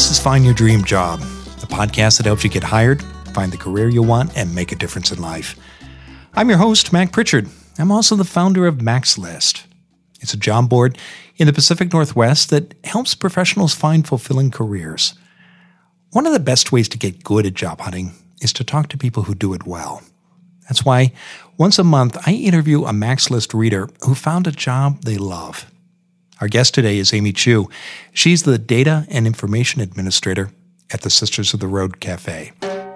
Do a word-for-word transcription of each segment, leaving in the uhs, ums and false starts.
This is Find Your Dream Job, the podcast that helps you get hired, find the career you want, and make a difference in life. I'm your host, Mac Pritchard. I'm also the founder of Mac's List. It's a job board in the Pacific Northwest that helps professionals find fulfilling careers. One of the best ways to get good at job hunting is to talk to people who do it well. That's why once a month I interview a Mac's List reader who found a job they love. Our guest today is Amy Chu. She's the Data and Information Administrator at the Sisters of the Road Cafe.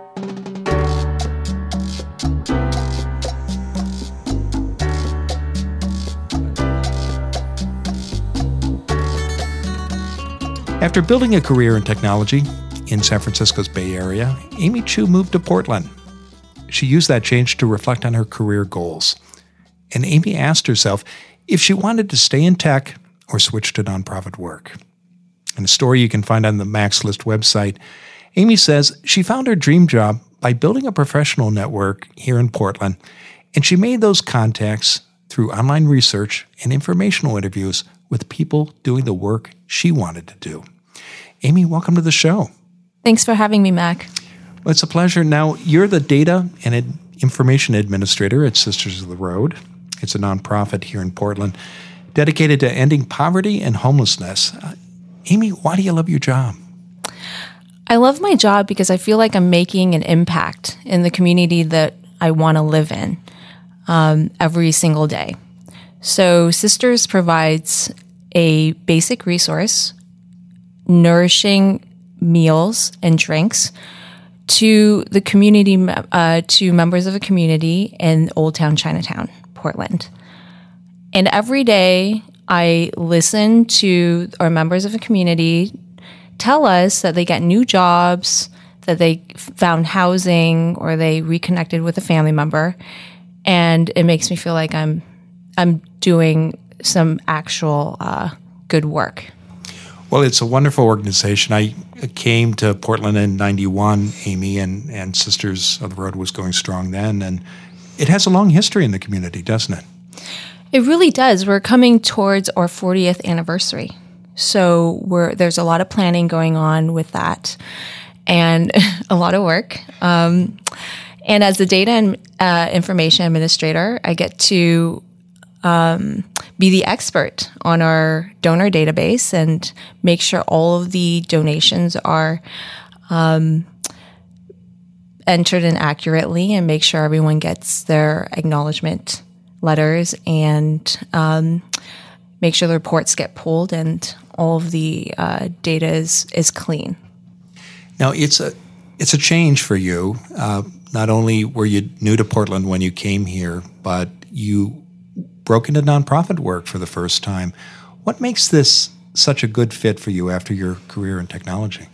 After building a career in technology in San Francisco's Bay Area, Amy Chu moved to Portland. She used that change to reflect on her career goals. And Amy asked herself if she wanted to stay in tech or switch to nonprofit work. In a story you can find on the Mac's List website, Amy says she found her dream job by building a professional network here in Portland, and she made those contacts through online research and informational interviews with people doing the work she wanted to do. Amy, welcome to the show. Thanks for having me, Mac. Well, it's a pleasure. Now, you're the Data and Ad- Information Administrator at Sisters of the Road. It's a nonprofit here in Portland dedicated to ending poverty and homelessness. Uh, Amy, why do you love your job? I love my job because I feel like I'm making an impact in the community that I want to live in um, every single day. So Sisters provides a basic resource, nourishing meals and drinks to the community, uh, to members of the community in Old Town Chinatown, Portland. And every day I listen to our members of the community tell us that they get new jobs, that they found housing, or they reconnected with a family member. And it makes me feel like I'm I'm doing some actual uh, good work. Well, it's a wonderful organization. I came to Portland in ninety-one, Amy, and, and Sisters of the Road was going strong then. And it has a long history in the community, doesn't it? It really does. We're coming towards our fortieth anniversary. So we're, there's a lot of planning going on with that and a lot of work. Um, and as the Data and uh, Information Administrator, I get to um, be the expert on our donor database and make sure all of the donations are um, entered in accurately and make sure everyone gets their acknowledgement letters and um, make sure the reports get pulled and all of the uh, data is, is clean. Now, it's a it's a change for you. Uh, not only were you new to Portland when you came here, but you broke into nonprofit work for the first time. What makes this such a good fit for you after your career in technology?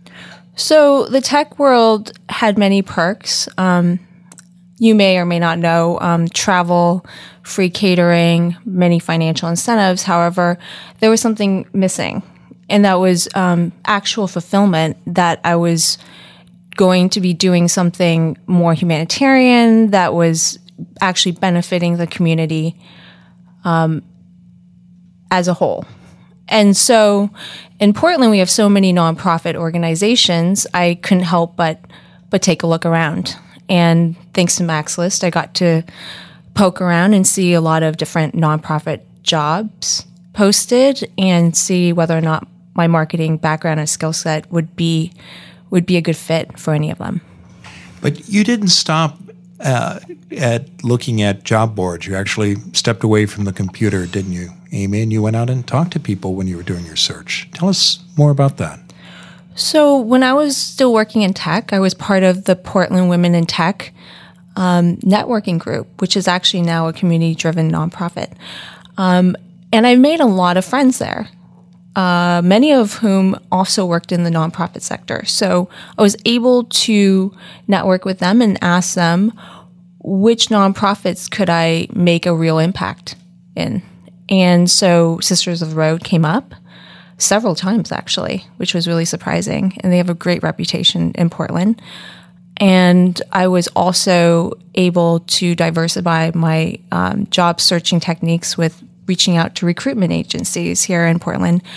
So the tech world had many perks. Um, You may or may not know, um, travel, free catering, many financial incentives. However, there was something missing, and that was um, actual fulfillment, that I was going to be doing something more humanitarian that was actually benefiting the community um, as a whole. And so in Portland, we have so many nonprofit organizations, I couldn't help but but take a look around. And thanks to Mac's List, I got to poke around and see a lot of different nonprofit jobs posted and see whether or not my marketing background and skill set would be would be a good fit for any of them. But you didn't stop uh, at looking at job boards. You actually stepped away from the computer, didn't you, Amy? And you went out and talked to people when you were doing your search. Tell us more about that. So when I was still working in tech, I was part of the Portland Women in Tech um, networking group, which is actually now a community-driven nonprofit. Um, and I made a lot of friends there, uh, many of whom also worked in the nonprofit sector. So I was able to network with them and ask them which nonprofits could I make a real impact in. And so Sisters of the Road came up several times, actually, which was really surprising. And they have a great reputation in Portland. And I was also able to diversify my um, job searching techniques with reaching out to recruitment agencies here in Portland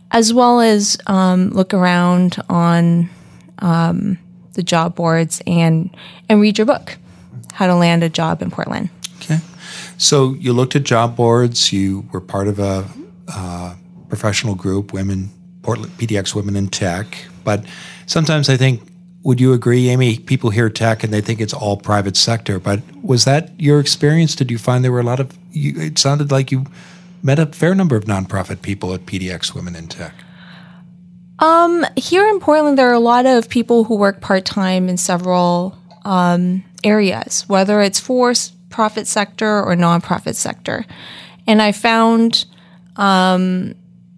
as well as um, look around on um, the job boards and and read your book, How to Land a Job in Portland. Okay. So you looked at job boards. You were part of a uh, professional group, Women, Portland, P D X Women in Tech. But sometimes I think, would you agree, Amy, people hear tech and they think it's all private sector. But was that your experience? Did you find there were a lot of, you, it sounded like you met a fair number of nonprofit people at P D X Women in Tech. Um, here in Portland, there are a lot of people who work part-time in several um, areas, whether it's for profit sector or nonprofit sector. And I found um,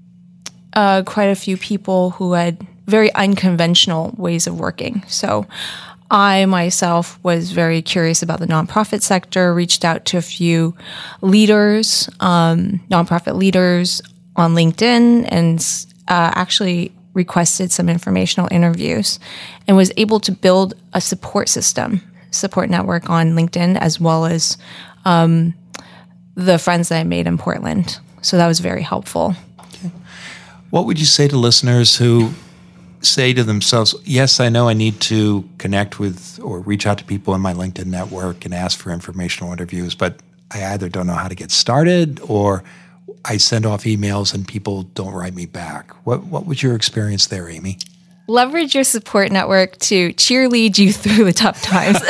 uh, quite a few people who had very unconventional ways of working. So I myself was very curious about the nonprofit sector, reached out to a few leaders, um, nonprofit leaders on LinkedIn, and uh, actually requested some informational interviews and was able to build a support system, support network on LinkedIn, as well as um, the friends that I made in Portland. So that was very helpful. Okay. What would you say to listeners who say to themselves, yes, I know I need to connect with or reach out to people in my LinkedIn network and ask for informational interviews, but I either don't know how to get started or I send off emails and people don't write me back. What what was your experience there, Amy? Leverage your support network to cheerlead you through the tough times.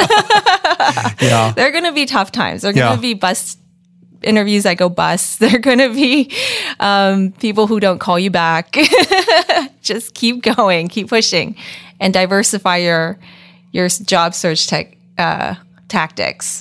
Yeah. They're going to be tough times. They're going to Yeah. be bust interviews that go bust. They're going to be um, people who don't call you back. Just keep going, keep pushing, and diversify your your job search tech, uh, tactics.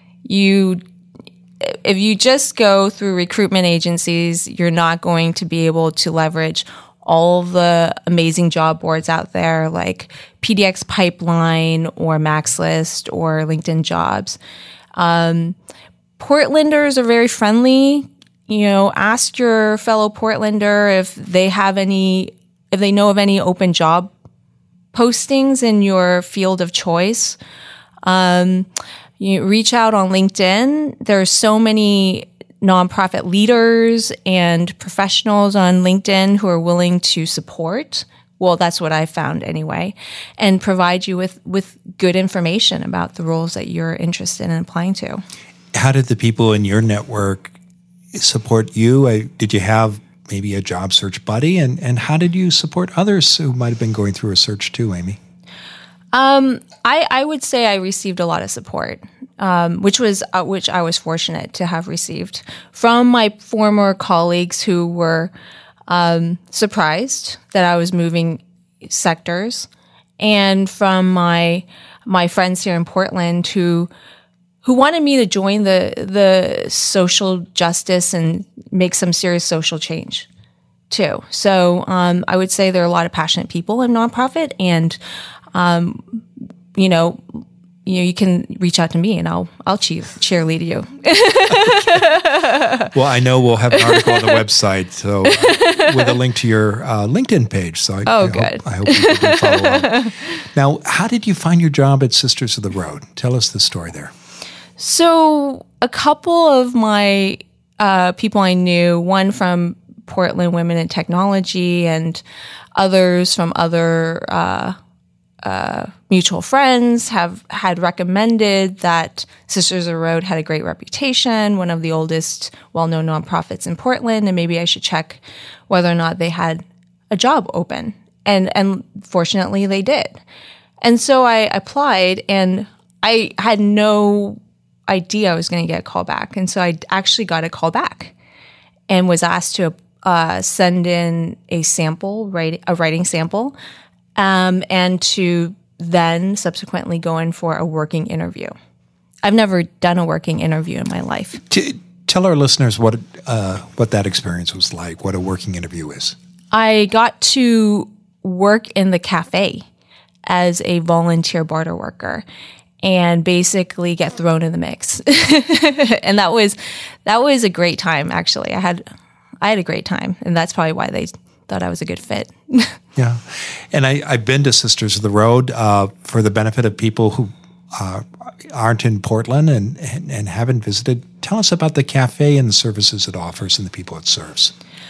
You If you just go through recruitment agencies, you're not going to be able to leverage all of the amazing job boards out there like P D X Pipeline or MaxList or LinkedIn Jobs. Um, Portlanders are very friendly. You know, ask your fellow Portlander if they have any, if they know of any open job postings in your field of choice. Um, You reach out on LinkedIn. There are so many nonprofit leaders and professionals on LinkedIn who are willing to support. Well, that's what I found anyway, and provide you with, with good information about the roles that you're interested in applying to. How did the people in your network support you? Uh, Did you have maybe a job search buddy? And, and how did you support others who might have been going through a search too, Amy? Um, I, I would say I received a lot of support, um, which was uh, which I was fortunate to have received from my former colleagues who were um, surprised that I was moving sectors, and from my my friends here in Portland who who wanted me to join the the social justice and make some serious social change too. So um, I would say there are a lot of passionate people in nonprofit, and Um, you know, you know, you can reach out to me and I'll I'll cheer, cheerlead you. Well, I know we'll have an article on the website so uh, with a link to your uh, LinkedIn page. So I, Oh, I good. Hope, I hope people can follow up. Now, how did you find your job at Sisters of the Road? Tell us the story there. So a couple of my uh, people I knew, one from Portland Women in Technology and others from other uh, Uh, mutual friends have had recommended that Sisters of the Road had a great reputation, one of the oldest well-known nonprofits in Portland, and maybe I should check whether or not they had a job open. And and fortunately they did. And so I applied, and I had no idea I was going to get a call back. And so I actually got a call back and was asked to uh, send in a sample, write, a writing sample, Um, and to then subsequently go in for a working interview. I've never done a working interview in my life. T- tell our listeners what uh, what that experience was like, what a working interview is. I got to work in the cafe as a volunteer barter worker and basically get thrown in the mix. And that was that was a great time, actually. I had I had a great time, and that's probably why they thought I was a good fit. Yeah. And I, I've been to Sisters of the Road uh, for the benefit of people who uh, aren't in Portland and, and, and haven't visited. Tell us about the cafe and the services it offers and the people it serves.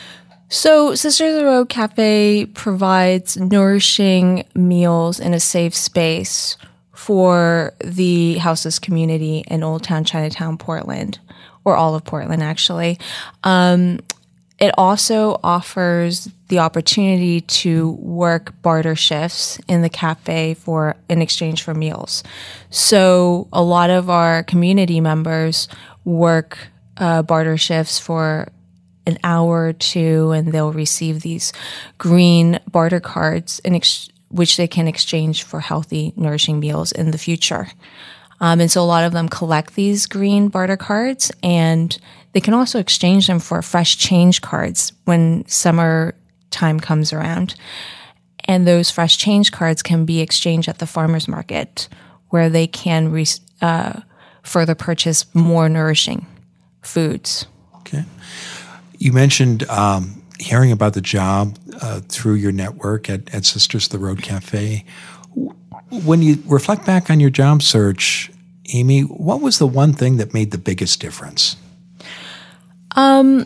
So Sisters of the Road Cafe provides nourishing meals in a safe space for the houseless community in Old Town Chinatown, Portland, or all of Portland, actually. Um, it also offers the opportunity to work barter shifts in the cafe for in exchange for meals. So a lot of our community members work uh, barter shifts for an hour or two, and they'll receive these green barter cards in ex- which they can exchange for healthy, nourishing meals in the future. Um, and so a lot of them collect these green barter cards, and they can also exchange them for fresh change cards when summer time comes around. And those fresh change cards can be exchanged at the farmer's market, where they can re- uh, further purchase more nourishing foods. Okay. You mentioned um, hearing about the job uh, through your network at, at Sisters of the Road Cafe. When you reflect back on your job search, Amy, what was the one thing that made the biggest difference? Um,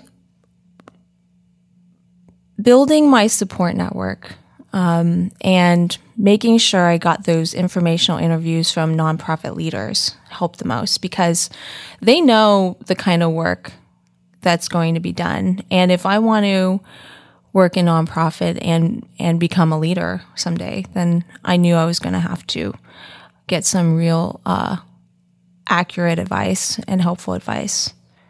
building my support network um, and making sure I got those informational interviews from nonprofit leaders helped the most, because they know the kind of work that's going to be done. And if I want to work in nonprofit and, and become a leader someday, then I knew I was going to have to get some real uh, accurate advice and helpful advice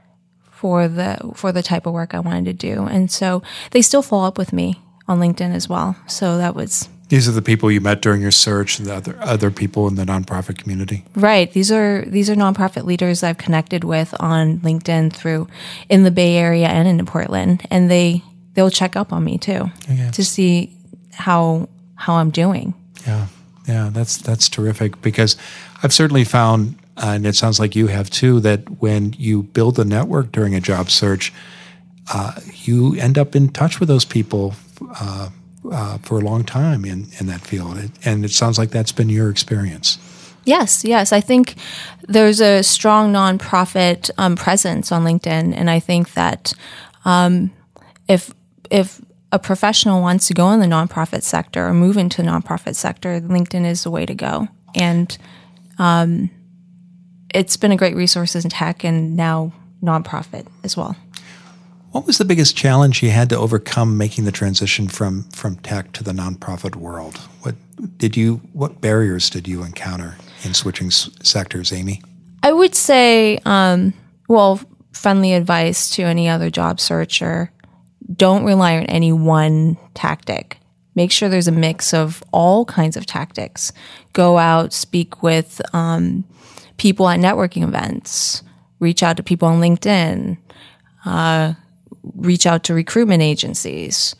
for the for the type of work I wanted to do. And so they still follow up with me on LinkedIn as well. So that was... These are the people you met during your search, and the other other people in the nonprofit community? Right. These are these are nonprofit leaders I've connected with on LinkedIn through in the Bay Area and in Portland. And they... they'll check up on me too, okay, to see how how I'm doing. Yeah, yeah, that's that's terrific, because I've certainly found, uh, and it sounds like you have too, that when you build a network during a job search, uh, you end up in touch with those people uh, uh, for a long time in, in that field. It, and it sounds like that's been your experience. Yes, yes. I think there's a strong nonprofit um, presence on LinkedIn, and I think that um, if if a professional wants to go in the nonprofit sector or move into the nonprofit sector, LinkedIn is the way to go. And um, it's been a great resource in tech and now nonprofit as well. What was the biggest challenge you had to overcome making the transition from, from tech to the nonprofit world? What did you? What barriers did you encounter in switching s- sectors, Amy? I would say, um, well, friendly advice to any other job searcher: don't rely on any one tactic. Make sure there's a mix of all kinds of tactics. Go out, speak with um, people at networking events, reach out to people on LinkedIn, uh, reach out to recruitment agencies,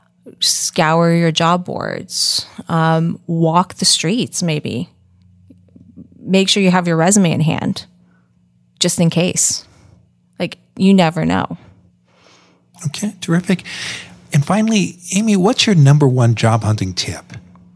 scour your job boards, um, walk the streets maybe. Make sure you have your resume in hand, just in case. Like, you never know. Okay, terrific. And finally, Amy, what's your number one job hunting tip?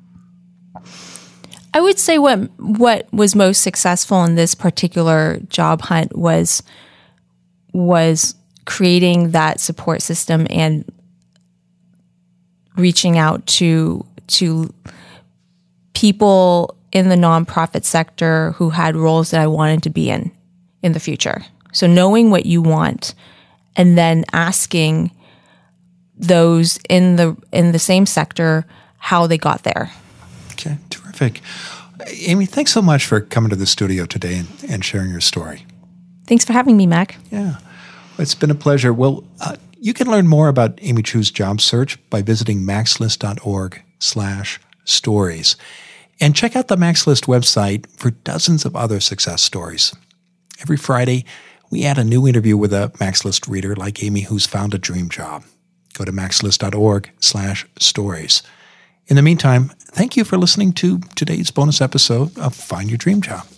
I would say what what was most successful in this particular job hunt was was creating that support system and reaching out to to people in the nonprofit sector who had roles that I wanted to be in in the future. So knowing what you want, and then asking those in the in the same sector how they got there. Okay, terrific. Amy, thanks so much for coming to the studio today and, and sharing your story. Thanks for having me, Mac. Yeah, it's been a pleasure. Well, uh, you can learn more about Amy Chu's job search by visiting maxlist.org slash stories. And check out the MaxList website for dozens of other success stories. Every Friday, we add a new interview with a MaxList reader like Amy who's found a dream job. Go to maxlist.org slash stories. In the meantime, thank you for listening to today's bonus episode of Find Your Dream Job.